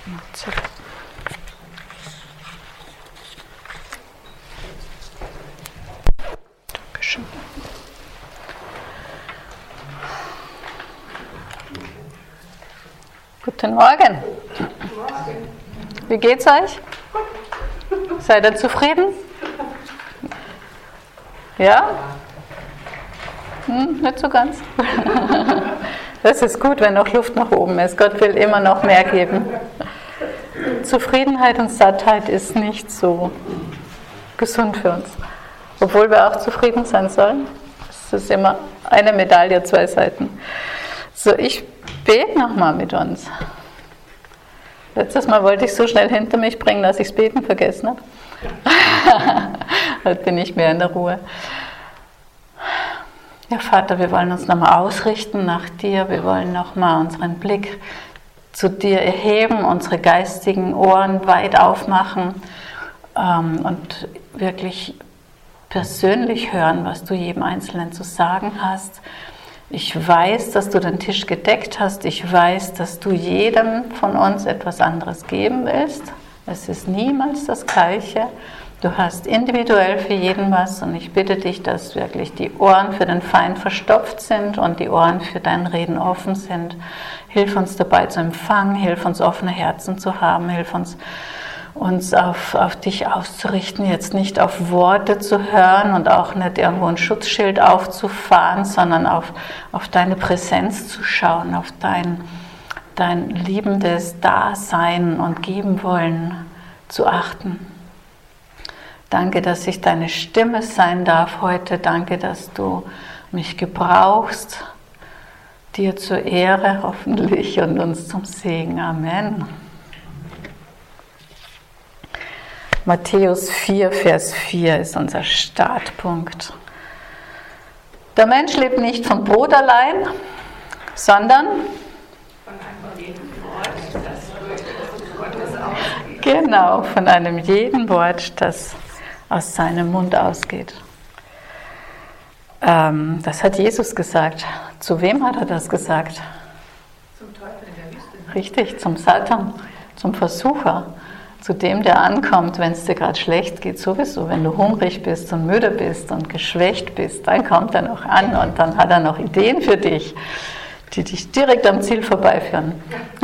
Dankeschön. Guten Morgen. Wie geht's euch? Seid ihr zufrieden? Ja? Nicht so ganz. Das ist gut, wenn noch Luft nach oben ist. Gott will immer noch mehr geben. Zufriedenheit und Sattheit ist nicht so gesund für uns. Obwohl wir auch zufrieden sein sollen. Es ist immer eine Medaille, zwei Seiten. So, ich bete nochmal mit uns. Letztes Mal wollte ich so schnell hinter mich bringen, dass ich das Beten vergessen habe. Heute bin ich mehr in der Ruhe. Ja, Vater, wir wollen uns nochmal ausrichten nach dir. Wir wollen nochmal unseren Blick zu dir erheben, unsere geistigen Ohren weit aufmachen und wirklich persönlich hören, was du jedem Einzelnen zu sagen hast. Ich weiß, dass du den Tisch gedeckt hast. Ich weiß, dass du jedem von uns etwas anderes geben willst. Es ist niemals das Gleiche. Du hast individuell für jeden was und ich bitte dich, dass wirklich die Ohren für den Feind verstopft sind und die Ohren für dein Reden offen sind. Hilf uns dabei zu empfangen, hilf uns offene Herzen zu haben, hilf uns auf dich auszurichten, jetzt nicht auf Worte zu hören und auch nicht irgendwo ein Schutzschild aufzufahren, sondern auf deine Präsenz zu schauen, auf dein liebendes Dasein und geben wollen zu achten. Danke, dass ich deine Stimme sein darf heute. Danke, dass du mich gebrauchst, dir zur Ehre hoffentlich und uns zum Segen. Amen. Matthäus 4, Vers 4 ist unser Startpunkt. Der Mensch lebt nicht von Brot allein, sondern von einem jeden Wort, das aus seinem Mund ausgeht. Das hat Jesus gesagt. Zu wem hat er das gesagt? Zum Teufel in der Wüste. Richtig, zum Satan, zum Versucher. Zu dem, der ankommt, wenn es dir gerade schlecht geht, sowieso, wenn du hungrig bist und müde bist und geschwächt bist, dann kommt er noch an und dann hat er noch Ideen für dich, die dich direkt am Ziel vorbeiführen.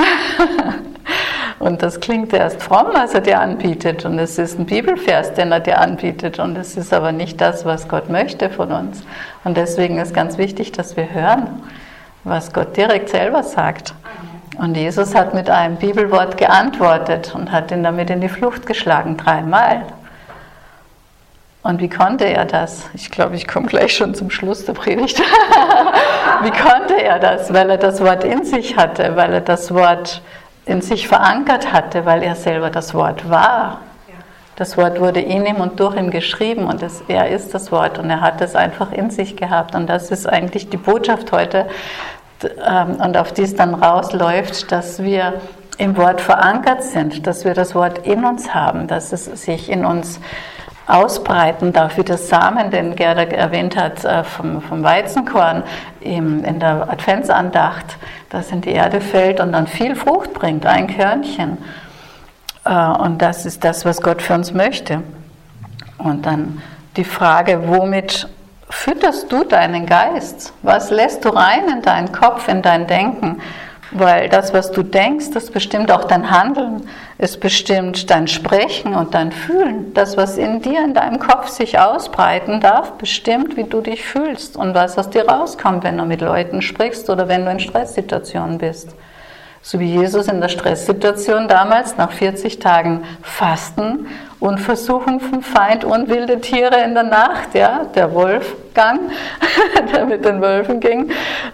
Und das klingt erst fromm, was er dir anbietet und es ist ein Bibelvers, den er dir anbietet und es ist aber nicht das, was Gott möchte von uns. Und deswegen ist ganz wichtig, dass wir hören, was Gott direkt selber sagt. Und Jesus hat mit einem Bibelwort geantwortet und hat ihn damit in die Flucht geschlagen, 3-mal. Und wie konnte er das? Ich glaube, ich komme gleich schon zum Schluss der Predigt. Wie konnte er das? Weil er das Wort in sich hatte, weil er das Wort in sich verankert hatte, weil er selber das Wort war. Das Wort wurde in ihm und durch ihn geschrieben und er ist das Wort und er hat es einfach in sich gehabt. Und das ist eigentlich die Botschaft heute, und auf die es dann rausläuft, dass wir im Wort verankert sind, dass wir das Wort in uns haben, dass es sich in uns ausbreiten darf, wie der Samen, den Gerda erwähnt hat, vom Weizenkorn in der Adventsandacht, das in die Erde fällt und dann viel Frucht bringt, ein Körnchen. Und das ist das, was Gott für uns möchte. Und dann die Frage, womit fütterst du deinen Geist? Was lässt du rein in deinen Kopf, in dein Denken? Weil das, was du denkst, das bestimmt auch dein Handeln, es bestimmt dein Sprechen und dein Fühlen. Das, was in dir, in deinem Kopf sich ausbreiten darf, bestimmt, wie du dich fühlst und was aus dir rauskommt, wenn du mit Leuten sprichst oder wenn du in Stresssituationen bist. So wie Jesus in der Stresssituation damals nach 40 Tagen Fasten und Versuchung vom Feind und wilde Tiere in der Nacht, ja, der Wolfgang, der mit den Wölfen ging,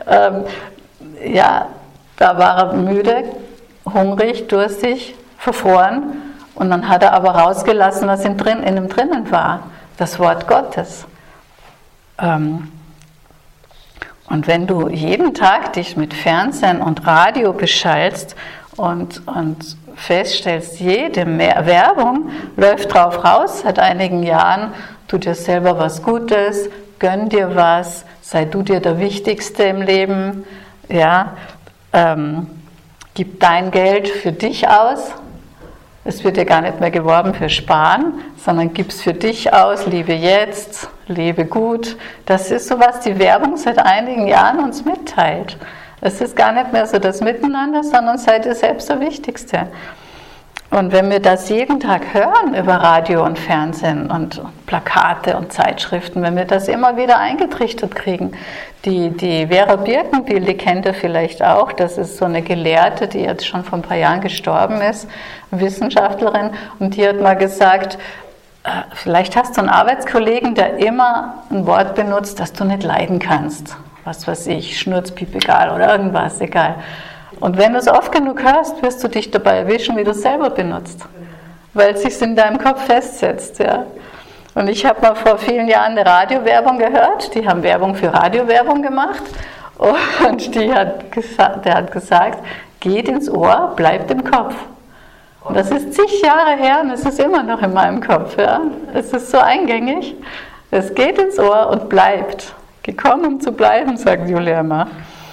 da war er müde, hungrig, durstig, verfroren und dann hat er aber rausgelassen, was in ihm drinnen war, das Wort Gottes. Und wenn du jeden Tag dich mit Fernsehen und Radio beschallst und feststellst, jede Werbung läuft drauf raus seit einigen Jahren, tu dir selber was Gutes, gönn dir was, sei du dir der Wichtigste im Leben, ja, Gib dein Geld für dich aus. Es wird ja gar nicht mehr geworben für Sparen, sondern gib es für dich aus, lebe jetzt, lebe gut. Das ist so, was die Werbung seit einigen Jahren uns mitteilt. Es ist gar nicht mehr so das Miteinander, sondern seid ihr selbst der Wichtigste. Und wenn wir das jeden Tag hören über Radio und Fernsehen und Plakate und Zeitschriften, wenn wir das immer wieder eingetrichtert kriegen, die Vera Birkenbiel, die kennt ihr vielleicht auch, das ist so eine Gelehrte, die jetzt schon vor ein paar Jahren gestorben ist, Wissenschaftlerin, und die hat mal gesagt, vielleicht hast du einen Arbeitskollegen, der immer ein Wort benutzt, das du nicht leiden kannst. Was weiß ich, Schnurzpiep, egal, oder irgendwas, egal. Und wenn du es oft genug hörst, wirst du dich dabei erwischen, wie du es selber benutzt, weil es sich in deinem Kopf festsetzt. Ja. Und ich habe mal vor vielen Jahren eine Radiowerbung gehört, die haben Werbung für Radiowerbung gemacht und der hat gesagt, geht ins Ohr, bleibt im Kopf. Und das ist zig Jahre her und es ist immer noch in meinem Kopf. Ja. Es ist so eingängig, es geht ins Ohr und bleibt. Gekommen, um zu bleiben, sagt Julia immer.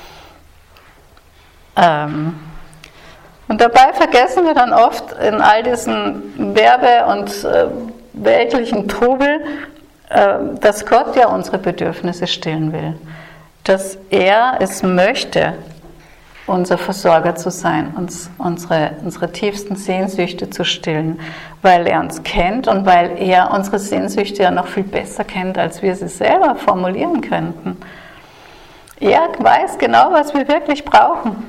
Und dabei vergessen wir dann oft in all diesen Werbe- und weltlichen Trubel, dass Gott ja unsere Bedürfnisse stillen will. Dass er es möchte, unser Versorger zu sein, uns unsere tiefsten Sehnsüchte zu stillen, weil er uns kennt und weil er unsere Sehnsüchte ja noch viel besser kennt, als wir sie selber formulieren könnten. Er weiß genau, was wir wirklich brauchen.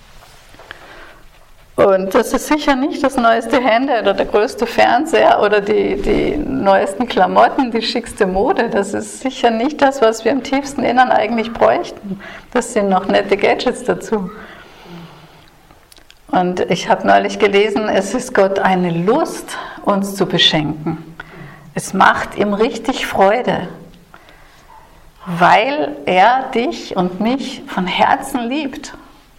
Und das ist sicher nicht das neueste Handy oder der größte Fernseher oder die neuesten Klamotten, die schickste Mode. Das ist sicher nicht das, was wir im tiefsten Innern eigentlich bräuchten. Das sind noch nette Gadgets dazu. Und ich habe neulich gelesen, es ist Gott eine Lust, uns zu beschenken. Es macht ihm richtig Freude, weil er dich und mich von Herzen liebt.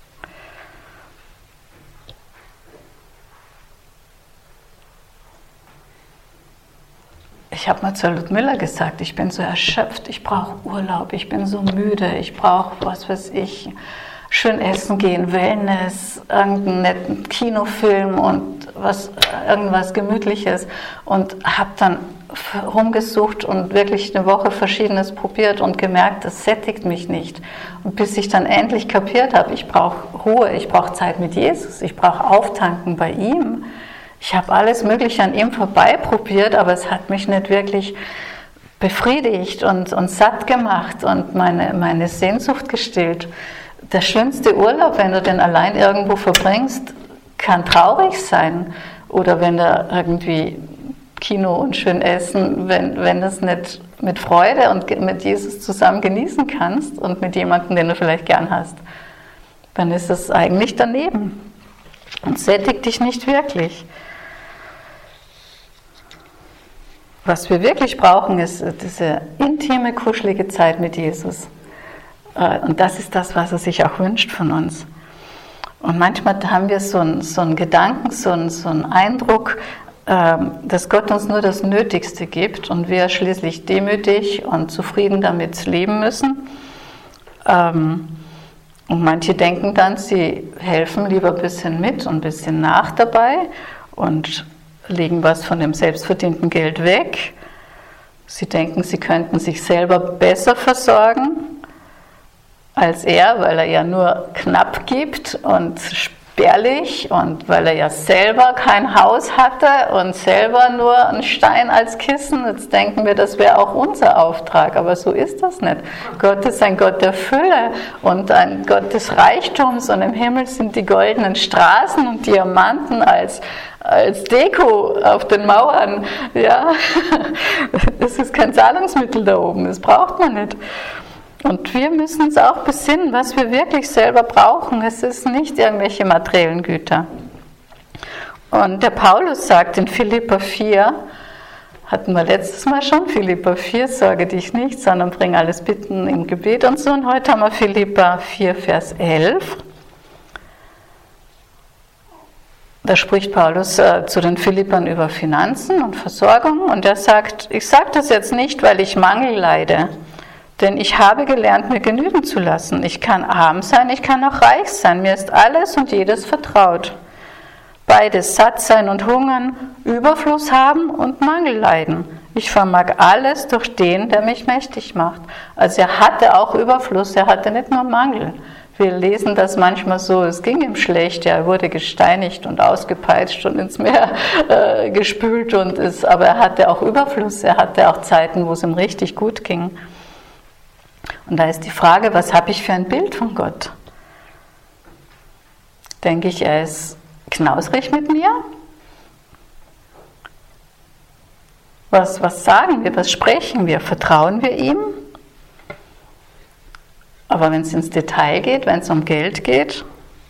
Ich habe mal zur Ludmilla gesagt, ich bin so erschöpft, ich brauche Urlaub, ich bin so müde, ich brauche, was weiß ich, schön essen gehen, Wellness, irgendeinen netten Kinofilm und irgendwas Gemütliches, und habe dann rumgesucht und wirklich eine Woche Verschiedenes probiert und gemerkt, das sättigt mich nicht. Und bis ich dann endlich kapiert habe, ich brauche Ruhe, ich brauche Zeit mit Jesus, ich brauche Auftanken bei ihm. Ich habe alles Mögliche an ihm vorbei probiert, aber es hat mich nicht wirklich befriedigt und satt gemacht und meine Sehnsucht gestillt. Der schönste Urlaub, wenn du den allein irgendwo verbringst, kann traurig sein. Oder wenn du irgendwie Kino und schön essen, wenn du es nicht mit Freude und mit Jesus zusammen genießen kannst und mit jemandem, den du vielleicht gern hast, dann ist es eigentlich daneben und sättigt dich nicht wirklich. Was wir wirklich brauchen, ist diese intime, kuschelige Zeit mit Jesus. Und das ist das, was er sich auch wünscht von uns. Und manchmal haben wir so einen Gedanken, so einen Eindruck, dass Gott uns nur das Nötigste gibt und wir schließlich demütig und zufrieden damit leben müssen. Und manche denken dann, sie helfen lieber ein bisschen mit und ein bisschen nach dabei und legen was von dem selbstverdienten Geld weg. Sie denken, sie könnten sich selber besser versorgen als er, weil er ja nur knapp gibt und spärlich und weil er ja selber kein Haus hatte und selber nur einen Stein als Kissen. Jetzt denken wir, das wäre auch unser Auftrag, aber so ist das nicht. Gott ist ein Gott der Fülle und ein Gott des Reichtums, und im Himmel sind die goldenen Straßen und Diamanten als Deko auf den Mauern. Ja? Das ist kein Zahlungsmittel da oben, das braucht man nicht. Und wir müssen uns auch besinnen, was wir wirklich selber brauchen. Es ist nicht irgendwelche materiellen Güter. Und der Paulus sagt in Philipper 4, hatten wir letztes Mal schon, Philipper 4, sorge dich nicht, sondern bring alles Bitten im Gebet und so. Und heute haben wir Philipper 4, Vers 11. Da spricht Paulus zu den Philippern über Finanzen und Versorgung. Und er sagt, ich sage das jetzt nicht, weil ich Mangel leide. Denn ich habe gelernt, mir genügen zu lassen. Ich kann arm sein, ich kann auch reich sein. Mir ist alles und jedes vertraut. Beides, satt sein und hungern, Überfluss haben und Mangel leiden. Ich vermag alles durch den, der mich mächtig macht. Also er hatte auch Überfluss, er hatte nicht nur Mangel. Wir lesen das manchmal so, es ging ihm schlecht, er wurde gesteinigt und ausgepeitscht und ins Meer gespült, aber er hatte auch Überfluss, er hatte auch Zeiten, wo es ihm richtig gut ging. Und da ist die Frage, was habe ich für ein Bild von Gott? Denke ich, er ist knausrig mit mir? Was sagen wir, was sprechen wir? Vertrauen wir ihm? Aber wenn es ins Detail geht, wenn es um Geld geht,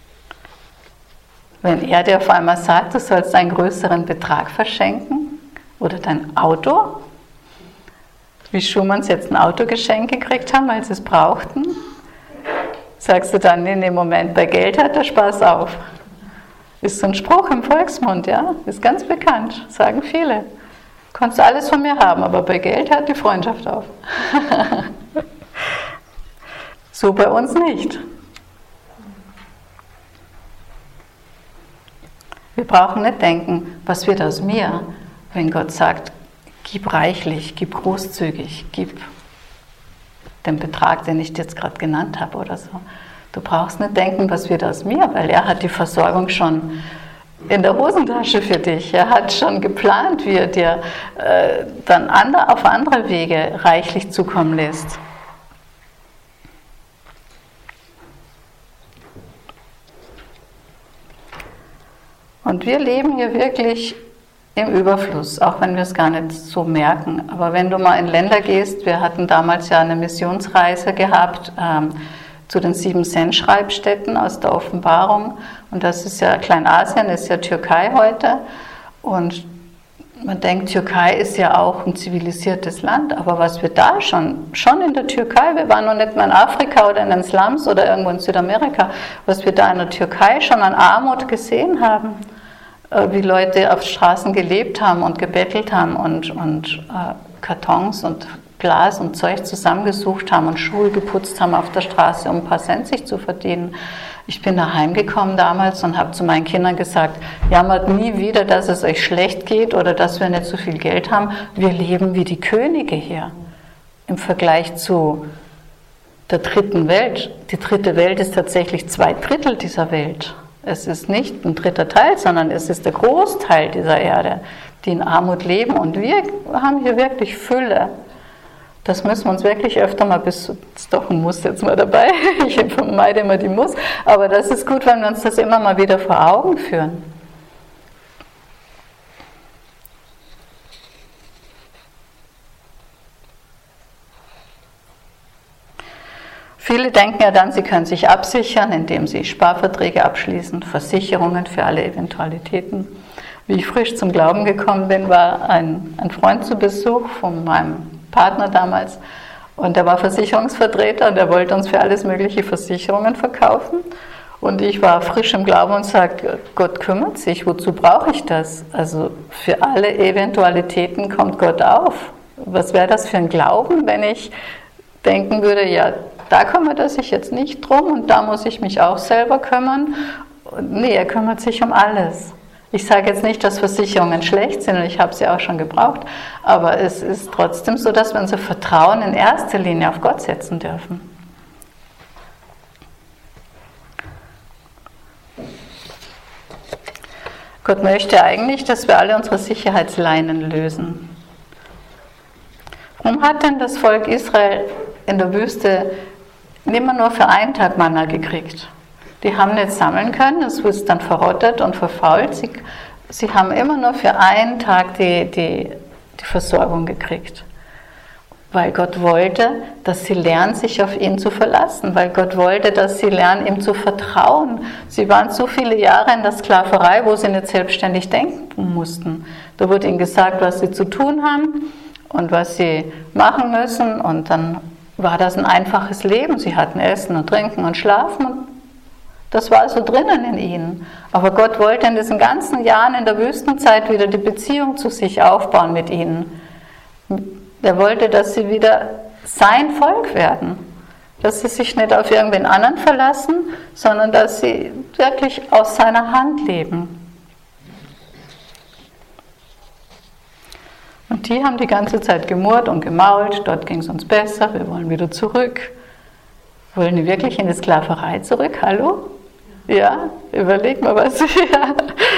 wenn er dir auf einmal sagt, du sollst einen größeren Betrag verschenken oder dein Auto, wie Schumanns jetzt ein Auto geschenkt gekriegt haben, weil sie es brauchten, sagst du dann, in dem Moment, bei Geld hört der Spaß auf. Ist so ein Spruch im Volksmund, ja, ist ganz bekannt, sagen viele. Kannst du alles von mir haben, aber bei Geld hört die Freundschaft auf. So bei uns nicht. Wir brauchen nicht denken, was wird aus mir, wenn Gott sagt, gib reichlich, gib großzügig, gib den Betrag, den ich dir jetzt gerade genannt habe oder so. Du brauchst nicht denken, was wird aus mir, weil er hat die Versorgung schon in der Hosentasche für dich. Er hat schon geplant, wie er dir dann auf andere Wege reichlich zukommen lässt. Und wir leben hier wirklich im Überfluss, auch wenn wir es gar nicht so merken. Aber wenn du mal in Länder gehst, wir hatten damals ja eine Missionsreise gehabt zu den 7-Cent-Schreibstätten aus der Offenbarung. Und das ist ja Kleinasien, ist ja Türkei heute. Und man denkt, Türkei ist ja auch ein zivilisiertes Land. Aber was wir da schon in der Türkei, wir waren noch nicht mal in Afrika oder in den Slums oder irgendwo in Südamerika, was wir da in der Türkei schon an Armut gesehen haben, wie Leute auf Straßen gelebt haben und gebettelt haben und Kartons und Glas und Zeug zusammengesucht haben und Schuhe geputzt haben auf der Straße, um ein paar Cent sich zu verdienen. Ich bin da heimgekommen damals und habe zu meinen Kindern gesagt, jammert nie wieder, dass es euch schlecht geht oder dass wir nicht so viel Geld haben. Wir leben wie die Könige hier im Vergleich zu der dritten Welt. Die dritte Welt ist tatsächlich 2/3 dieser Welt. Es ist nicht ein 3. Teil, sondern es ist der Großteil dieser Erde, die in Armut leben. Und wir haben hier wirklich Fülle. Das müssen wir uns wirklich öfter mal, ist doch ein Muss jetzt mal dabei, ich vermeide immer die Muss, aber das ist gut, wenn wir uns das immer mal wieder vor Augen führen. Viele denken ja dann, sie können sich absichern, indem sie Sparverträge abschließen, Versicherungen für alle Eventualitäten. Wie ich frisch zum Glauben gekommen bin, war ein Freund zu Besuch von meinem Partner damals und der war Versicherungsvertreter und der wollte uns für alles mögliche Versicherungen verkaufen. Und ich war frisch im Glauben und sagte, Gott kümmert sich, wozu brauche ich das? Also für alle Eventualitäten kommt Gott auf. Was wäre das für ein Glauben, wenn ich denken würde, ja, da kümmert er sich jetzt nicht drum und da muss ich mich auch selber kümmern. Nee, er kümmert sich um alles. Ich sage jetzt nicht, dass Versicherungen schlecht sind, und ich habe sie auch schon gebraucht, aber es ist trotzdem so, dass wir unser Vertrauen in erster Linie auf Gott setzen dürfen. Gott möchte eigentlich, dass wir alle unsere Sicherheitsleinen lösen. Warum hat denn das Volk Israel in der Wüste immer nur für einen Tag Manna gekriegt? Die haben nicht sammeln können, es ist dann verrottet und verfault. Sie haben immer nur für einen Tag die Versorgung gekriegt. Weil Gott wollte, dass sie lernen, sich auf ihn zu verlassen. Weil Gott wollte, dass sie lernen, ihm zu vertrauen. Sie waren so viele Jahre in der Sklaverei, wo sie nicht selbstständig denken mussten. Da wurde ihnen gesagt, was sie zu tun haben und was sie machen müssen. Und dann war das ein einfaches Leben. Sie hatten Essen und Trinken und Schlafen. Und das war so drinnen in ihnen. Aber Gott wollte in diesen ganzen Jahren in der Wüstenzeit wieder die Beziehung zu sich aufbauen mit ihnen. Er wollte, dass sie wieder sein Volk werden. Dass sie sich nicht auf irgendwen anderen verlassen, sondern dass sie wirklich aus seiner Hand leben. Und die haben die ganze Zeit gemurrt und gemault, dort ging es uns besser, wir wollen wieder zurück. Wollen die wirklich in die Sklaverei zurück? Hallo? Ja, überleg mal was. Ja.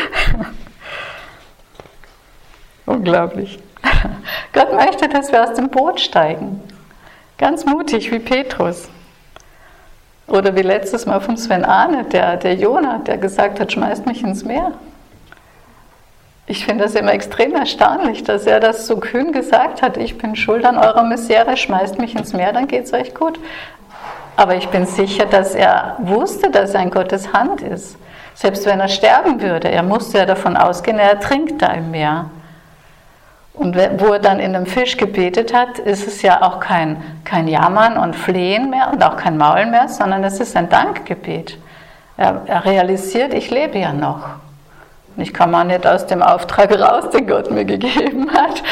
Unglaublich. Gott möchte, dass wir aus dem Boot steigen. Ganz mutig wie Petrus. Oder wie letztes Mal vom Sven Arne, der Jona, der gesagt hat, schmeißt mich ins Meer. Ich finde das immer extrem erstaunlich, dass er das so kühn gesagt hat, ich bin schuld an eurer Misere, schmeißt mich ins Meer, dann geht es euch gut. Aber ich bin sicher, dass er wusste, dass er in Gottes Hand ist. Selbst wenn er sterben würde, er musste ja davon ausgehen, er ertrinkt da im Meer. Und wo er dann in einem Fisch gebetet hat, ist es ja auch kein Jammern und Flehen mehr und auch kein Maulen mehr, sondern es ist ein Dankgebet. Er realisiert, ich lebe ja noch. Und ich komme auch nicht aus dem Auftrag raus, den Gott mir gegeben hat.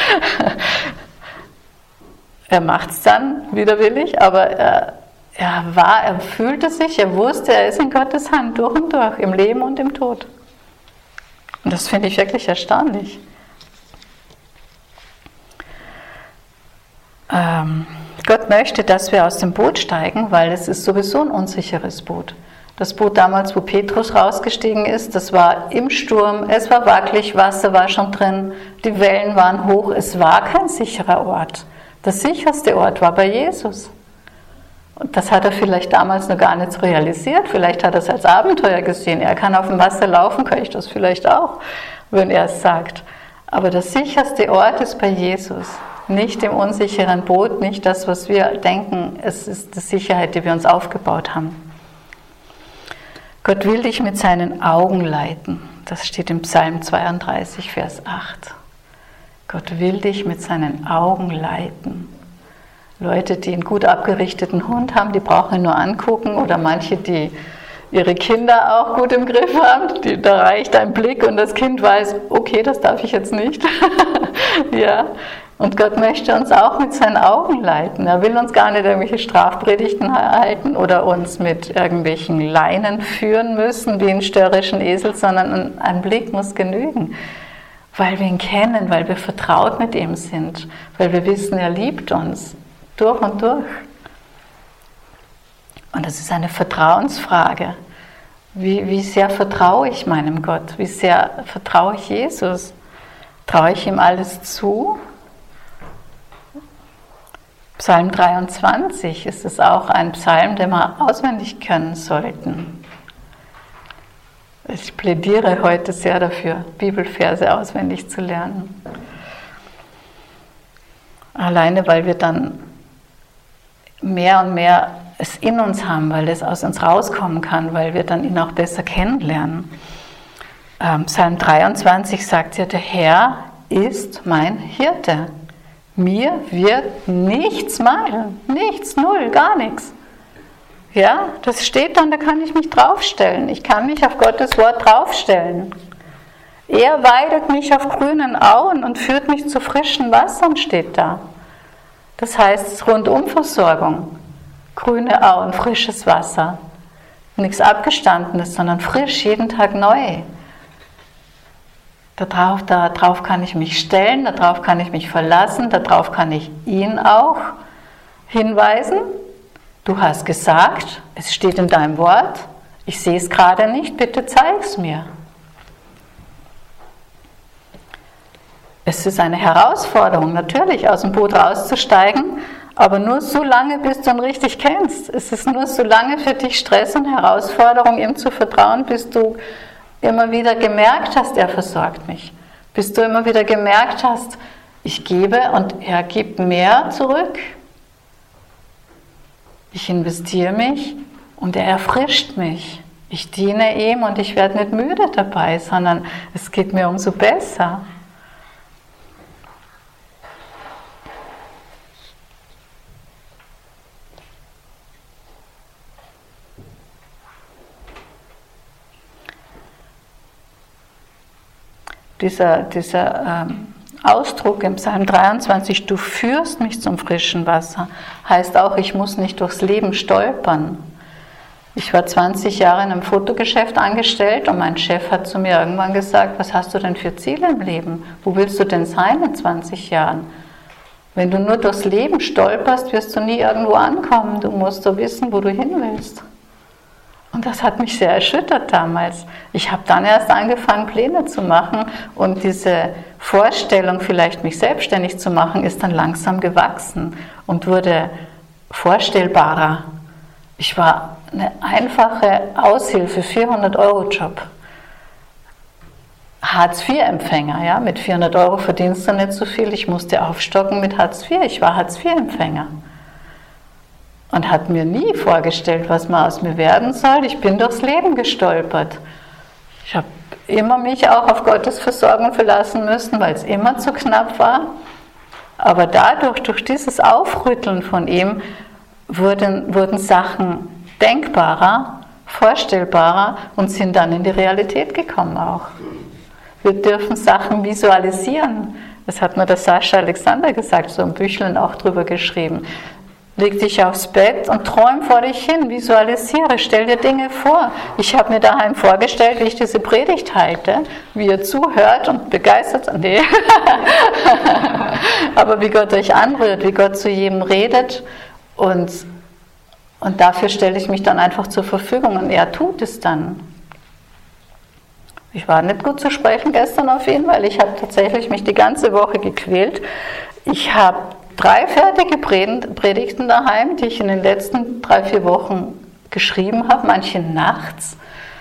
Er macht es dann widerwillig, aber er fühlte sich, er wusste, er ist in Gottes Hand durch und durch, im Leben und im Tod. Und das finde ich wirklich erstaunlich. Gott möchte, dass wir aus dem Boot steigen, weil es ist sowieso ein unsicheres Boot. Das Boot damals, wo Petrus rausgestiegen ist, das war im Sturm, es war wackelig, Wasser war schon drin, die Wellen waren hoch, es war kein sicherer Ort. Der sicherste Ort war bei Jesus. Und das hat er vielleicht damals noch gar nicht realisiert, vielleicht hat er es als Abenteuer gesehen, er kann auf dem Wasser laufen, kann ich das vielleicht auch, wenn er es sagt. Aber der sicherste Ort ist bei Jesus, nicht im unsicheren Boot, nicht das, was wir denken, es ist die Sicherheit, die wir uns aufgebaut haben. Gott will dich mit seinen Augen leiten. Das steht im Psalm 32, Vers 8. Gott will dich mit seinen Augen leiten. Leute, die einen gut abgerichteten Hund haben, die brauchen ihn nur angucken, oder manche, die ihre Kinder auch gut im Griff haben, da reicht ein Blick und das Kind weiß, okay, das darf ich jetzt nicht. Ja. Und Gott möchte uns auch mit seinen Augen leiten. Er will uns gar nicht irgendwelche Strafpredigten halten oder uns mit irgendwelchen Leinen führen müssen, wie einen störrischen Esel, sondern ein Blick muss genügen. Weil wir ihn kennen, weil wir vertraut mit ihm sind, weil wir wissen, er liebt uns durch und durch. Und das ist eine Vertrauensfrage. Wie sehr vertraue ich meinem Gott? Wie sehr vertraue ich Jesus? Traue ich ihm alles zu? Psalm 23 ist es auch ein Psalm, den wir auswendig können sollten. Ich plädiere heute sehr dafür, Bibelverse auswendig zu lernen. Alleine, weil wir dann mehr und mehr es in uns haben, weil es aus uns rauskommen kann, weil wir dann ihn auch besser kennenlernen. Psalm 23 sagt ja, der Herr ist mein Hirte. Mir wird nichts mangeln, nichts, null, gar nichts. Ja, das steht dann, da kann ich mich draufstellen. Ich kann mich auf Gottes Wort draufstellen. Er weidet mich auf grünen Auen und führt mich zu frischen Wassern, steht da. Das heißt Rundumversorgung. Grüne Auen, frisches Wasser. Nichts Abgestandenes, sondern frisch, jeden Tag neu. Darauf kann ich mich stellen, darauf kann ich mich verlassen, darauf kann ich ihn auch hinweisen. Du hast gesagt, es steht in deinem Wort, ich sehe es gerade nicht, bitte zeig es mir. Es ist eine Herausforderung, natürlich aus dem Boot rauszusteigen, aber nur so lange, bis du ihn richtig kennst. Es ist nur so lange für dich Stress und Herausforderung, ihm zu vertrauen, bis du immer wieder gemerkt hast, er versorgt mich. Bis du immer wieder gemerkt hast, ich gebe und er gibt mehr zurück. Ich investiere mich und er erfrischt mich. Ich diene ihm und ich werde nicht müde dabei, sondern es geht mir umso besser. Dieser Ausdruck im Psalm 23, du führst mich zum frischen Wasser, heißt auch, ich muss nicht durchs Leben stolpern. Ich war 20 Jahre in einem Fotogeschäft angestellt und mein Chef hat zu mir irgendwann gesagt, was hast du denn für Ziele im Leben? Wo willst du denn sein in 20 Jahren? Wenn du nur durchs Leben stolperst, wirst du nie irgendwo ankommen. Du musst so wissen, wo du hin willst. Und das hat mich sehr erschüttert damals. Ich habe dann erst angefangen, Pläne zu machen und diese Vorstellung, vielleicht mich selbstständig zu machen, ist dann langsam gewachsen und wurde vorstellbarer. Ich war eine einfache Aushilfe, 400-Euro-Job. Hartz-IV-Empfänger, ja, mit 400 Euro verdienst du nicht so viel. Ich musste aufstocken mit Hartz IV. Ich war Hartz-IV-Empfänger. Und hat mir nie vorgestellt, was mal aus mir werden soll. Ich bin durchs Leben gestolpert. Ich habe immer mich auch auf Gottes Versorgung verlassen müssen, weil es immer zu knapp war. Aber dadurch, durch dieses Aufrütteln von ihm, wurden Sachen denkbarer, vorstellbarer und sind dann in die Realität gekommen auch. Wir dürfen Sachen visualisieren. Das hat mir der Sascha Alexander gesagt, so ein Büchlein auch drüber geschrieben. Leg dich aufs Bett und träum vor dich hin, visualisiere, stell dir Dinge vor. Ich habe mir daheim vorgestellt, wie ich diese Predigt halte, wie ihr zuhört und begeistert seid. Nee. Aber wie Gott euch anrührt, wie Gott zu jedem redet und dafür stelle ich mich dann einfach zur Verfügung und er tut es dann. Ich war nicht gut zu sprechen gestern auf ihn, weil ich habe tatsächlich mich die ganze Woche gequält. Ich habe 3 fertige Predigten daheim, die ich in den letzten 3-4 Wochen geschrieben habe, manche nachts,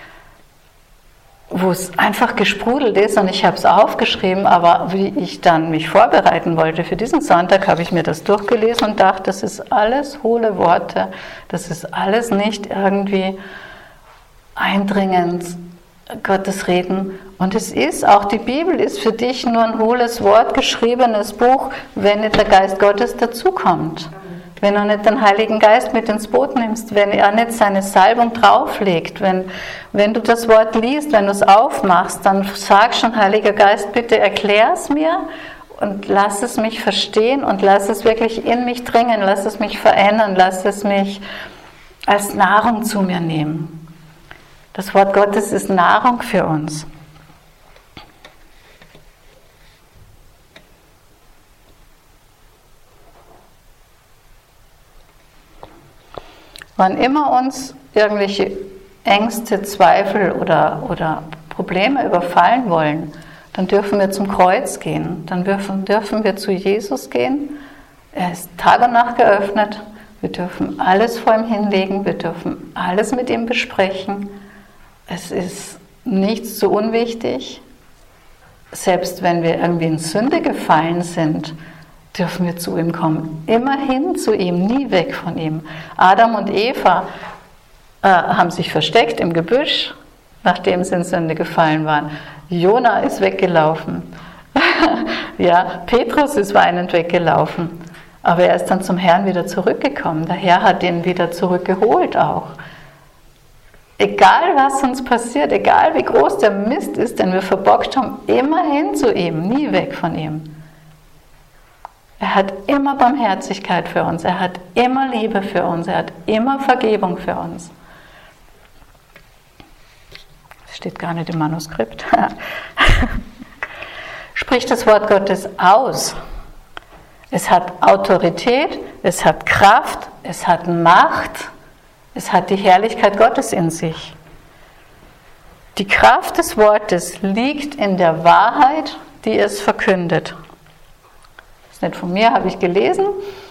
wo es einfach gesprudelt ist und ich habe es aufgeschrieben, aber wie ich dann mich vorbereiten wollte für diesen Sonntag, habe ich mir das durchgelesen und dachte, das ist alles hohle Worte, das ist alles nicht irgendwie eindringend, Gottes Reden. Und es ist, auch die Bibel ist für dich nur ein hohles Wort, geschriebenes Buch, wenn nicht der Geist Gottes dazukommt. Wenn du nicht den Heiligen Geist mit ins Boot nimmst, wenn er nicht seine Salbung drauflegt, wenn du das Wort liest, wenn du es aufmachst, dann sag schon, Heiliger Geist, bitte erklär es mir und lass es mich verstehen und lass es wirklich in mich dringen, lass es mich verändern, lass es mich als Nahrung zu mir nehmen. Das Wort Gottes ist Nahrung für uns. Wann immer uns irgendwelche Ängste, Zweifel oder Probleme überfallen wollen, dann dürfen wir zum Kreuz gehen, dann dürfen wir zu Jesus gehen. Er ist Tag und Nacht geöffnet, wir dürfen alles vor ihm hinlegen, wir dürfen alles mit ihm besprechen. Es ist nichts so unwichtig. Selbst wenn wir irgendwie in Sünde gefallen sind, dürfen wir zu ihm kommen. Immerhin zu ihm, nie weg von ihm. Adam und Eva haben sich versteckt im Gebüsch, nachdem sie in Sünde gefallen waren. Jona ist weggelaufen. Ja, Petrus ist weinend weggelaufen. Aber er ist dann zum Herrn wieder zurückgekommen. Der Herr hat ihn wieder zurückgeholt auch. Egal was uns passiert, egal wie groß der Mist ist, den wir verbockt haben, immerhin zu ihm, nie weg von ihm. Er hat immer Barmherzigkeit für uns, er hat immer Liebe für uns, er hat immer Vergebung für uns. Das steht gar nicht im Manuskript. Sprich das Wort Gottes aus. Es hat Autorität, es hat Kraft, es hat Macht, es hat die Herrlichkeit Gottes in sich. Die Kraft des Wortes liegt in der Wahrheit, die es verkündet. Das ist nicht von mir, habe ich gelesen.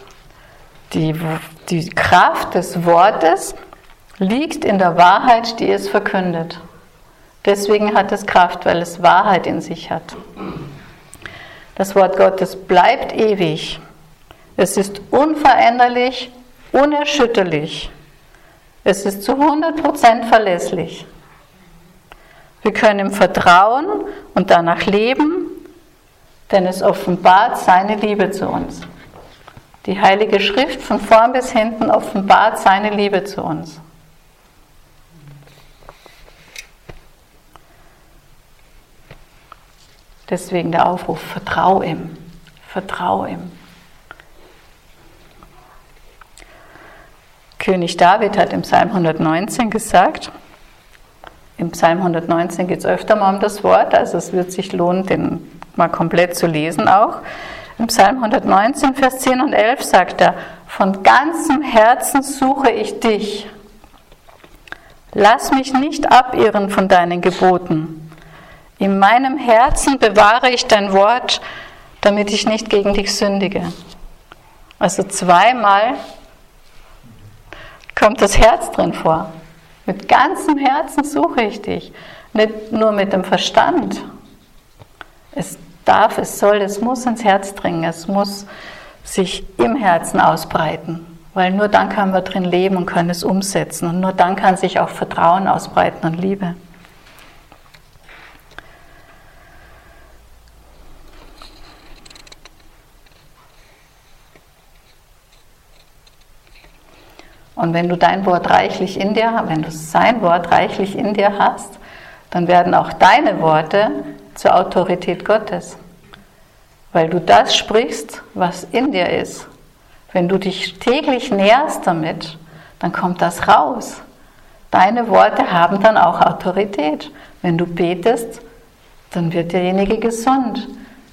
Die Kraft des Wortes liegt in der Wahrheit, die es verkündet. Deswegen hat es Kraft, weil es Wahrheit in sich hat. Das Wort Gottes bleibt ewig. Es ist unveränderlich, unerschütterlich. Es ist zu 100% verlässlich. Wir können ihm vertrauen und danach leben, denn es offenbart seine Liebe zu uns. Die Heilige Schrift von vorn bis hinten offenbart seine Liebe zu uns. Deswegen der Aufruf, vertrau ihm, vertrau ihm. König David hat im Psalm 119 gesagt, im Psalm 119 geht es öfter mal um das Wort, also es wird sich lohnen, den mal komplett zu lesen auch. Im Psalm 119, Vers 10 und 11 sagt er, von ganzem Herzen suche ich dich. Lass mich nicht abirren von deinen Geboten. In meinem Herzen bewahre ich dein Wort, damit ich nicht gegen dich sündige. Also zweimal kommt das Herz drin vor. Mit ganzem Herzen suche ich dich. Nicht nur mit dem Verstand. Es darf, es soll, es muss ins Herz dringen. Es muss sich im Herzen ausbreiten. Weil nur dann können wir drin leben und können es umsetzen. Und nur dann kann sich auch Vertrauen ausbreiten und Liebe. Und wenn du dein Wort reichlich in dir hast, wenn du sein Wort reichlich in dir hast, dann werden auch deine Worte zur Autorität Gottes. Weil du das sprichst, was in dir ist. Wenn du dich täglich nährst damit, dann kommt das raus. Deine Worte haben dann auch Autorität. Wenn du betest, dann wird derjenige gesund.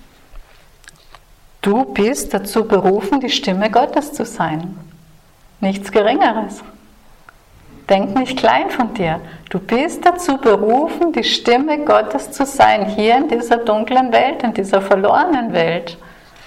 Du bist dazu berufen, die Stimme Gottes zu sein. Nichts Geringeres. Denk nicht klein von dir. Du bist dazu berufen, die Stimme Gottes zu sein, hier in dieser dunklen Welt, in dieser verlorenen Welt.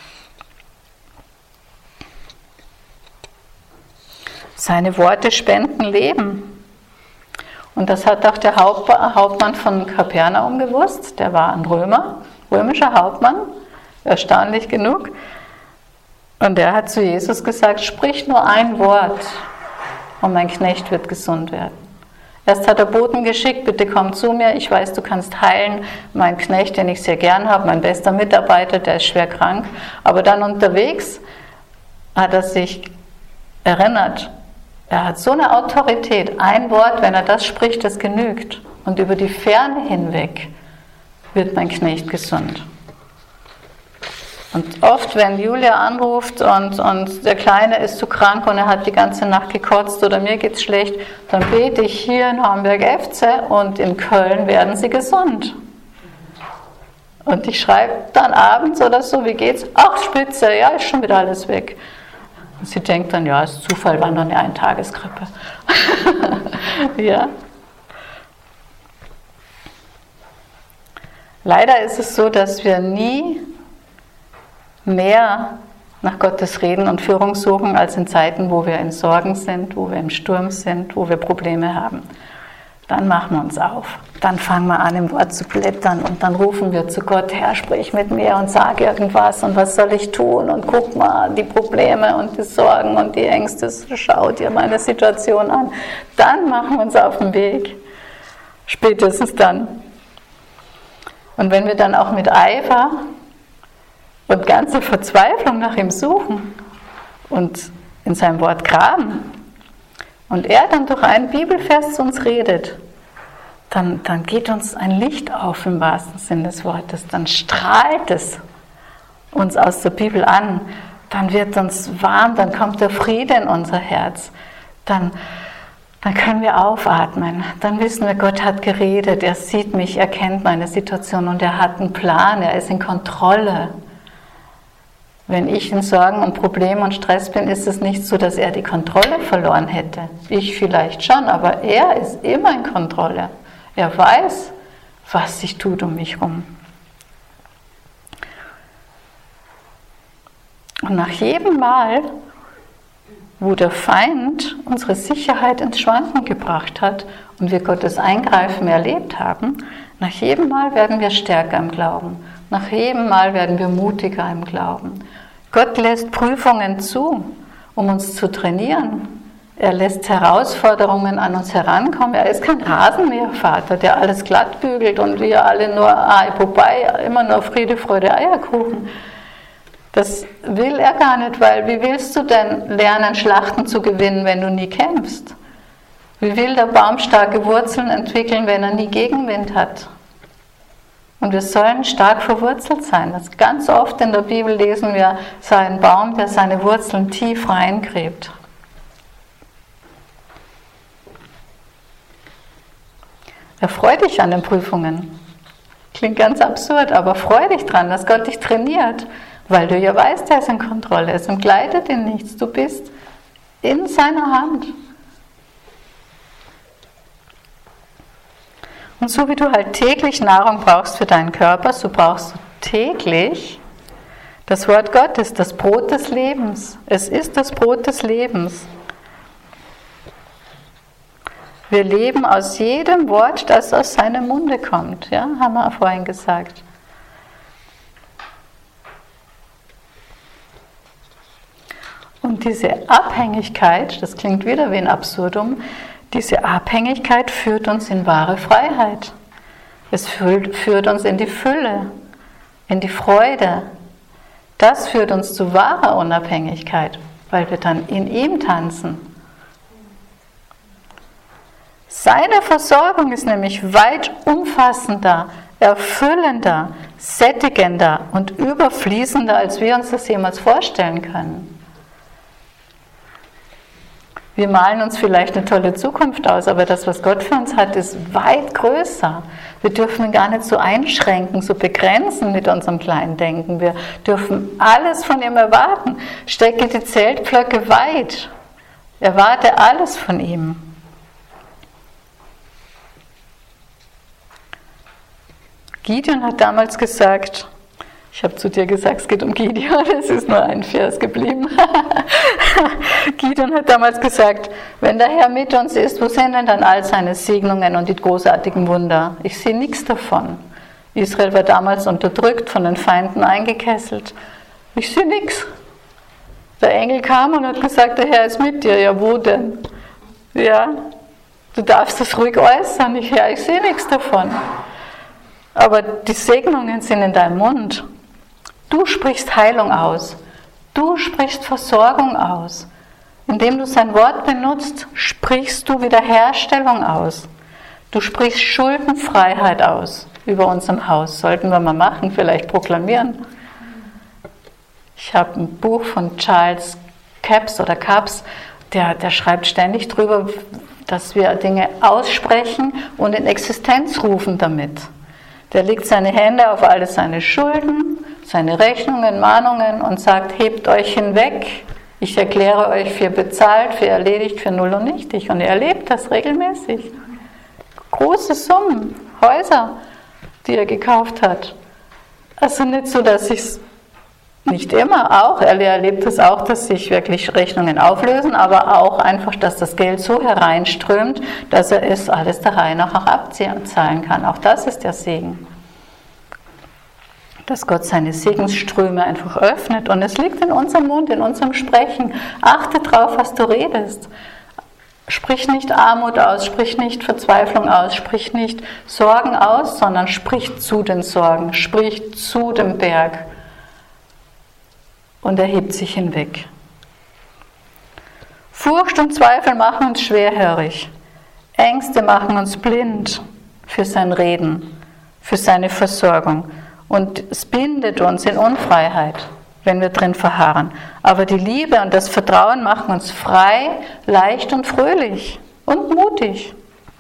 Seine Worte spenden Leben. Und das hat auch der Hauptmann von Kapernaum gewusst. Der war ein römischer Hauptmann, erstaunlich genug. Und er hat zu Jesus gesagt, sprich nur ein Wort und mein Knecht wird gesund werden. Erst hat er Boten geschickt, bitte komm zu mir, ich weiß, du kannst heilen. Mein Knecht, den ich sehr gern habe, mein bester Mitarbeiter, der ist schwer krank. Aber dann unterwegs hat er sich erinnert, er hat so eine Autorität, ein Wort, wenn er das spricht, das genügt. Und über die Ferne hinweg wird mein Knecht gesund. Und oft, wenn Julia anruft und der Kleine ist zu krank und er hat die ganze Nacht gekotzt oder mir geht's schlecht, dann bete ich hier in Hamburg-Efze und in Köln werden sie gesund. Und ich schreibe dann abends oder so, wie geht's? Ach, spitze, ja, ist schon wieder alles weg. Und sie denkt dann, ja, ist Zufall, war nur eine Eintageskrippe. Ja. Leider ist es so, dass wir nie mehr nach Gottes Reden und Führung suchen, als in Zeiten, wo wir in Sorgen sind, wo wir im Sturm sind, wo wir Probleme haben. Dann machen wir uns auf. Dann fangen wir an, im Wort zu blättern und dann rufen wir zu Gott, Herr, sprich mit mir und sag irgendwas und was soll ich tun und guck mal die Probleme und die Sorgen und die Ängste, schau dir meine Situation an. Dann machen wir uns auf den Weg. Spätestens dann. Und wenn wir dann auch mit Eifer und ganze Verzweiflung nach ihm suchen und in seinem Wort graben und er dann durch einen Bibelvers zu uns redet, dann geht uns ein Licht auf im wahrsten Sinn des Wortes, dann strahlt es uns aus der Bibel an, dann wird uns warm, dann kommt der Friede in unser Herz, dann können wir aufatmen, dann wissen wir, Gott hat geredet, er sieht mich, er kennt meine Situation und er hat einen Plan, er ist in Kontrolle. Wenn ich in Sorgen und Problemen und Stress bin, ist es nicht so, dass er die Kontrolle verloren hätte. Ich vielleicht schon, aber er ist immer in Kontrolle. Er weiß, was sich tut um mich herum. Und nach jedem Mal, wo der Feind unsere Sicherheit ins Schwanken gebracht hat und wir Gottes Eingreifen erlebt haben, nach jedem Mal werden wir stärker im Glauben. Nach jedem Mal werden wir mutiger im Glauben. Gott lässt Prüfungen zu, um uns zu trainieren. Er lässt Herausforderungen an uns herankommen. Er ist kein Rasenmähervater, der alles glatt bügelt und wir alle nur, wobei, immer nur Friede, Freude, Eierkuchen. Das will er gar nicht, weil wie willst du denn lernen, Schlachten zu gewinnen, wenn du nie kämpfst? Wie will der Baum starke Wurzeln entwickeln, wenn er nie Gegenwind hat? Und wir sollen stark verwurzelt sein. Das ganz oft in der Bibel lesen wir, sei ein Baum, der seine Wurzeln tief reingräbt. Erfreu dich an den Prüfungen. Klingt ganz absurd, aber freu dich dran, dass Gott dich trainiert, weil du ja weißt, er ist in Kontrolle, es entgleitet in nichts, du bist in seiner Hand. Und so wie du halt täglich Nahrung brauchst für deinen Körper, so brauchst du täglich das Wort Gottes, das Brot des Lebens. Es ist das Brot des Lebens. Wir leben aus jedem Wort, das aus seinem Munde kommt. Ja, haben wir vorhin gesagt. Und diese Abhängigkeit, das klingt wieder wie ein Absurdum, diese Abhängigkeit führt uns in wahre Freiheit. Es führt uns in die Fülle, in die Freude. Das führt uns zu wahrer Unabhängigkeit, weil wir dann in ihm tanzen. Seine Versorgung ist nämlich weit umfassender, erfüllender, sättigender und überfließender, als wir uns das jemals vorstellen können. Wir malen uns vielleicht eine tolle Zukunft aus, aber das, was Gott für uns hat, ist weit größer. Wir dürfen ihn gar nicht so einschränken, so begrenzen mit unserem kleinen Denken. Wir dürfen alles von ihm erwarten. Stecke die Zeltpflöcke weit. Erwarte alles von ihm. Gideon hat damals gesagt, ich habe zu dir gesagt, es geht um Gideon, es ist nur ein Vers geblieben. Gideon hat damals gesagt, wenn der Herr mit uns ist, wo sind denn dann all seine Segnungen und die großartigen Wunder? Ich sehe nichts davon. Israel war damals unterdrückt, von den Feinden eingekesselt. Ich sehe nichts. Der Engel kam und hat gesagt, der Herr ist mit dir. Ja, wo denn? Ja, du darfst das ruhig äußern. Ich sehe nichts davon. Aber die Segnungen sind in deinem Mund. Du sprichst Heilung aus. Du sprichst Versorgung aus. Indem du sein Wort benutzt, sprichst du Wiederherstellung aus. Du sprichst Schuldenfreiheit aus über unserem Haus. Sollten wir mal machen, vielleicht proklamieren. Ich habe ein Buch von Charles Capps, der schreibt ständig drüber, dass wir Dinge aussprechen und in Existenz rufen damit. Der legt seine Hände auf alle seine Schulden, seine Rechnungen, Mahnungen und sagt, hebt euch hinweg, ich erkläre euch für bezahlt, für erledigt, für null und nichtig. Und er erlebt das regelmäßig. Große Summen, Häuser, die er gekauft hat. Also nicht so, dass ich es nicht immer auch, er erlebt es auch, dass sich wirklich Rechnungen auflösen, aber auch einfach, dass das Geld so hereinströmt, dass er es alles der Reihe nach auch abzahlen kann. Auch das ist der Segen. Dass Gott seine Segensströme einfach öffnet und es liegt in unserem Mund, in unserem Sprechen. Achte drauf, was du redest. Sprich nicht Armut aus, sprich nicht Verzweiflung aus, sprich nicht Sorgen aus, sondern sprich zu den Sorgen, sprich zu dem Berg. Und er hebt sich hinweg. Furcht und Zweifel machen uns schwerhörig. Ängste machen uns blind für sein Reden, für seine Versorgung. Und es bindet uns in Unfreiheit, wenn wir drin verharren. Aber die Liebe und das Vertrauen machen uns frei, leicht und fröhlich und mutig.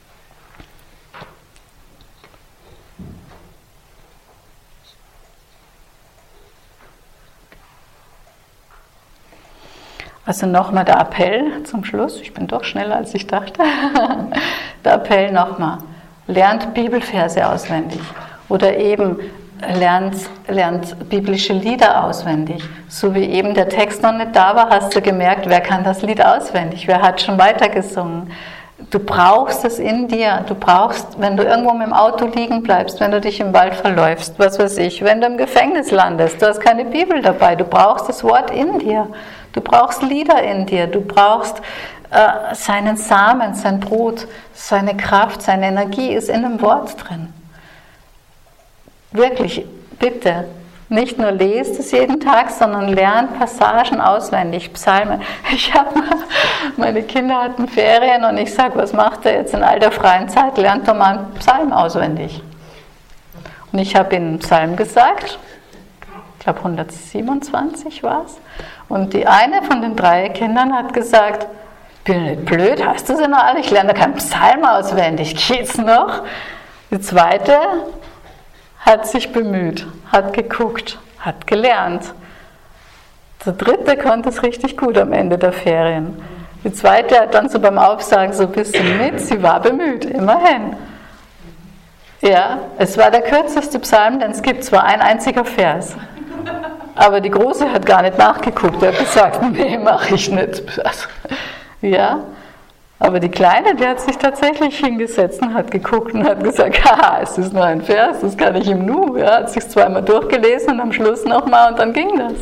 Also nochmal der Appell zum Schluss. Ich bin doch schneller, als ich dachte. Der Appell nochmal. Lernt Bibelverse auswendig. Oder eben lernt biblische Lieder auswendig. So wie eben der Text noch nicht da war, hast du gemerkt, wer kann das Lied auswendig? Wer hat schon weitergesungen? Du brauchst es in dir. Du brauchst, wenn du irgendwo mit dem Auto liegen bleibst, wenn du dich im Wald verläufst, was weiß ich, wenn du im Gefängnis landest, du hast keine Bibel dabei, du brauchst das Wort in dir. Du brauchst Lieder in dir, du brauchst seinen Samen, sein Brot, seine Kraft, seine Energie ist in dem Wort drin. Wirklich, bitte, nicht nur lest es jeden Tag, sondern lernt Passagen auswendig, Psalmen. Meine Kinder hatten Ferien und ich sage, was macht ihr jetzt in all der freien Zeit? Lernt doch mal einen Psalm auswendig. Und ich habe ihnen einen Psalm gesagt, ich glaube 127 war es. Und die eine von den 3 Kindern hat gesagt, bin ich nicht blöd, hast du sie noch alle? Ich lerne keinen Psalm auswendig, geht's noch? Die zweite hat sich bemüht, hat geguckt, hat gelernt. Der dritte konnte es richtig gut am Ende der Ferien. Die zweite hat dann so beim Aufsagen so ein bisschen mit, sie war bemüht, immerhin. Ja, es war der kürzeste Psalm, denn es gibt zwar ein einziger Vers. Aber die Große hat gar nicht nachgeguckt, die hat gesagt, nee, mache ich nicht. Ja, aber die Kleine, die hat sich tatsächlich hingesetzt und hat geguckt und hat gesagt, haha, es ist nur ein Vers, das kann ich im Nu. Ja, hat sich zweimal durchgelesen und am Schluss nochmal und dann ging das.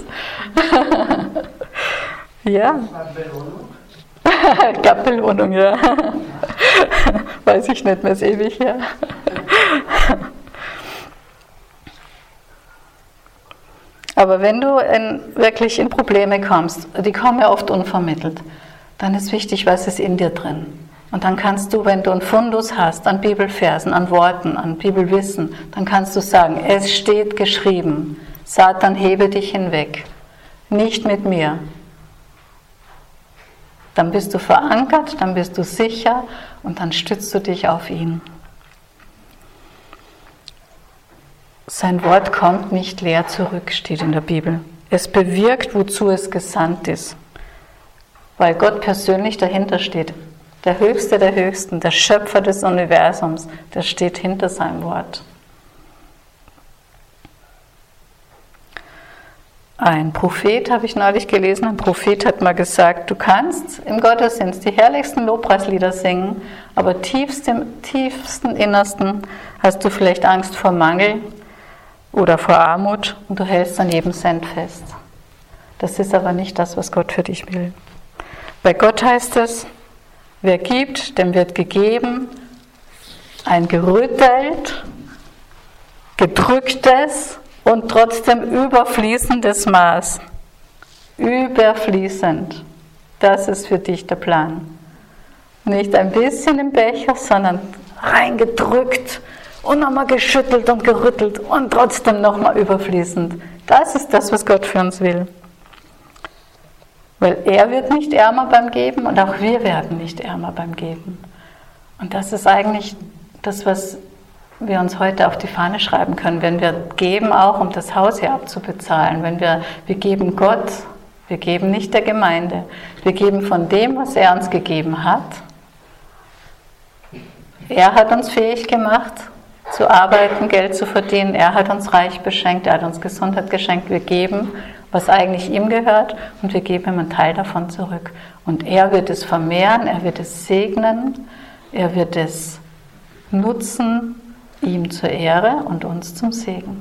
Ja. Gab Belohnung, ja. Weiß ich nicht mehr, ist ewig her. Aber wenn du wirklich in Probleme kommst, die kommen ja oft unvermittelt, dann ist wichtig, was ist in dir drin. Und dann kannst du, wenn du einen Fundus hast an Bibelversen, an Worten, an Bibelwissen, dann kannst du sagen, es steht geschrieben, Satan, hebe dich hinweg, nicht mit mir. Dann bist du verankert, dann bist du sicher und dann stützt du dich auf ihn. Sein Wort kommt nicht leer zurück, steht in der Bibel. Es bewirkt, wozu es gesandt ist. Weil Gott persönlich dahinter steht. Der Höchste der Höchsten, der Schöpfer des Universums, der steht hinter seinem Wort. Ein Prophet, habe ich neulich gelesen, ein Prophet hat mal gesagt, du kannst im Gottesdienst die herrlichsten Lobpreislieder singen, aber tiefst im tiefsten Innersten hast du vielleicht Angst vor Mangel oder vor Armut und du hältst an jedem Cent fest. Das ist aber nicht das, was Gott für dich will. Bei Gott heißt es, wer gibt, dem wird gegeben, ein gerüttelt, gedrücktes und trotzdem überfließendes Maß. Überfließend. Das ist für dich der Plan. Nicht ein bisschen im Becher, sondern reingedrückt und nochmal geschüttelt und gerüttelt und trotzdem nochmal überfließend. Das ist das, was Gott für uns will. Weil er wird nicht ärmer beim Geben und auch wir werden nicht ärmer beim Geben. Und das ist eigentlich das, was wir uns heute auf die Fahne schreiben können, wenn wir geben, auch um das Haus hier abzubezahlen. Wenn wir geben Gott, wir geben nicht der Gemeinde, wir geben von dem, was er uns gegeben hat. Er hat uns fähig gemacht, zu arbeiten, Geld zu verdienen. Er hat uns reich beschenkt, er hat uns Gesundheit geschenkt. Wir geben, was eigentlich ihm gehört, und wir geben ihm einen Teil davon zurück. Und er wird es vermehren, er wird es segnen, er wird es nutzen, ihm zur Ehre und uns zum Segen.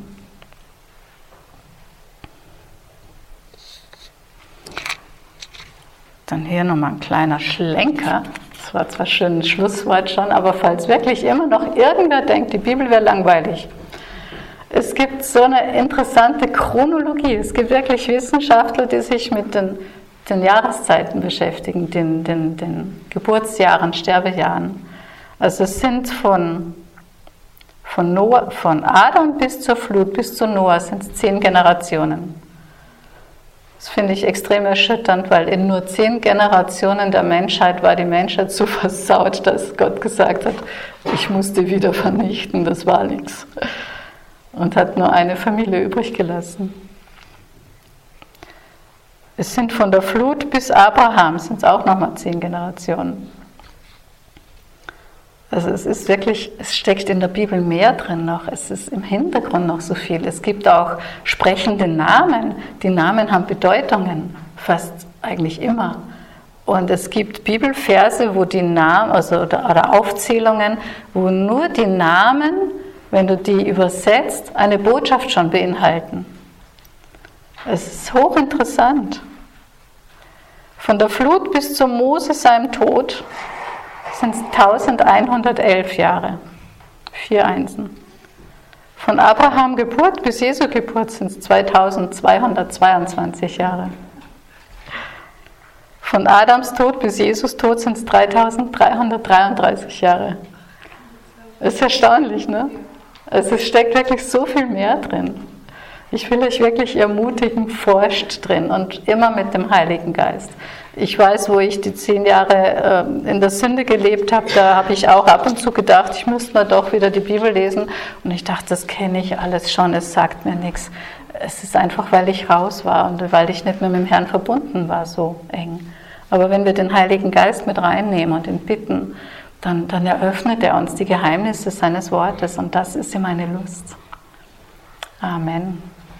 Dann hier nochmal ein kleiner Schlenker. Das war zwar schön ein Schlusswort schon, aber falls wirklich immer noch irgendwer denkt, die Bibel wäre langweilig. Es gibt so eine interessante Chronologie. Es gibt wirklich Wissenschaftler, die sich mit den Jahreszeiten beschäftigen, den Geburtsjahren, Sterbejahren. Also es sind von Adam bis zur Flut, bis zu Noah sind es 10 Generationen. Das finde ich extrem erschütternd, weil in nur 10 Generationen der Menschheit war die Menschheit so versaut, dass Gott gesagt hat, ich muss die wieder vernichten, das war nichts. Und hat nur eine Familie übrig gelassen. Es sind von der Flut bis Abraham, sind es auch nochmal 10 Generationen. Also es ist wirklich, es steckt in der Bibel mehr drin noch, es ist im Hintergrund noch so viel. Es gibt auch sprechende Namen, die Namen haben Bedeutungen, fast eigentlich immer. Und es gibt Bibelverse, wo die Namen, oder Aufzählungen, wo nur die Namen, wenn du die übersetzt, eine Botschaft schon beinhalten. Es ist hochinteressant. Von der Flut bis zu Mose seinem Tod sind es 1111 Jahre. 4 Einsen. Von Abraham Geburt bis Jesu Geburt sind es 2222 Jahre. Von Adams Tod bis Jesus Tod sind es 3333 Jahre. Das ist erstaunlich, ne? Also es steckt wirklich so viel mehr drin. Ich will euch wirklich ermutigen, forscht drin und immer mit dem Heiligen Geist. Ich weiß, wo ich die 10 Jahre in der Sünde gelebt habe, da habe ich auch ab und zu gedacht, ich müsste mal doch wieder die Bibel lesen. Und ich dachte, das kenne ich alles schon, es sagt mir nichts. Es ist einfach, weil ich raus war und weil ich nicht mehr mit dem Herrn verbunden war, so eng. Aber wenn wir den Heiligen Geist mit reinnehmen und ihn bitten, dann eröffnet er uns die Geheimnisse seines Wortes und das ist ihm eine Lust. Amen.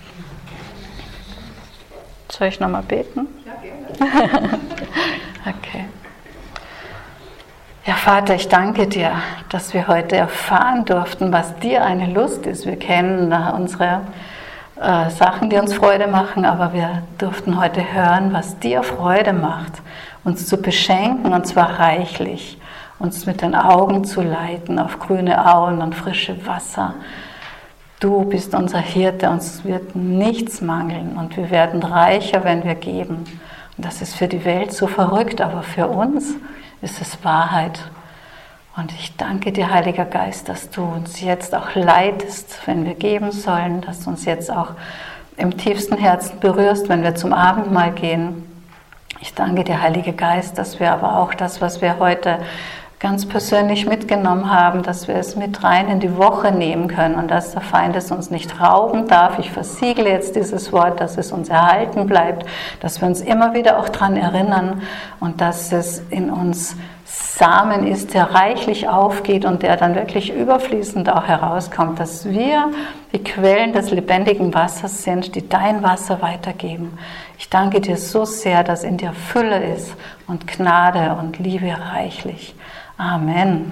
Soll ich nochmal beten? Ja, gerne. Okay. Ja, Vater, ich danke dir, dass wir heute erfahren durften, was dir eine Lust ist. Wir kennen unsere Sachen, die uns Freude machen, aber wir durften heute hören, was dir Freude macht, uns zu beschenken und zwar reichlich, uns mit den Augen zu leiten auf grüne Auen und frische Wasser. Du bist unser Hirte, uns wird nichts mangeln und wir werden reicher, wenn wir geben. Und das ist für die Welt so verrückt, aber für uns ist es Wahrheit. Und ich danke dir, Heiliger Geist, dass du uns jetzt auch leitest, wenn wir geben sollen, dass du uns jetzt auch im tiefsten Herzen berührst, wenn wir zum Abendmahl gehen. Ich danke dir, Heiliger Geist, dass wir aber auch das, was wir heute ganz persönlich mitgenommen haben, dass wir es mit rein in die Woche nehmen können und dass der Feind es uns nicht rauben darf. Ich versiegle jetzt dieses Wort, dass es uns erhalten bleibt, dass wir uns immer wieder auch daran erinnern und dass es in uns Samen ist, der reichlich aufgeht und der dann wirklich überfließend auch herauskommt, dass wir die Quellen des lebendigen Wassers sind, die dein Wasser weitergeben. Ich danke dir so sehr, dass in dir Fülle ist und Gnade und Liebe reichlich. Amen.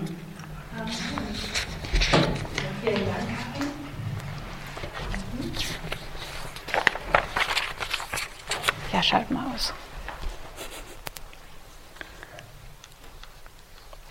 Vielen Dank. Ja, schalt mal aus.